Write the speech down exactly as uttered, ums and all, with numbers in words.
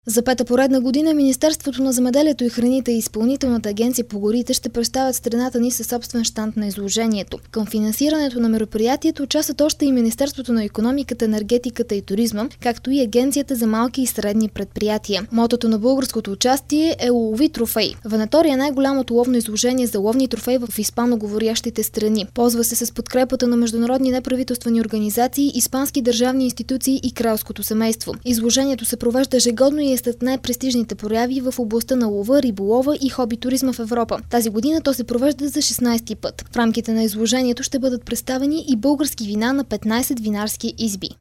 За пета поредна година Министерството на земеделието и храните и Изпълнителната агенция по горите ще представят страната ни със собствен щанд на изложението. Към финансирането на мероприятието участват още и Министерството на икономиката, енергетиката и туризма, както и Агенцията за малки и средни предприятия. Мотото на българското участие е "Улови трофей". Ванатория е най-голямото ловно изложение за ловни трофеи в испаноговорящите страни. Ползва се с подкрепата на международни неправителствени организации, испански държавни институции и кралското семейство. Изложението се провежда ежегодно и е сред най-престижните прояви в областта на лова, риболова и хоби туризма в Европа. Тази година то се провежда за шестнадесети път. В рамките на изложението ще бъдат представени и български вина на петнадесет винарски изби.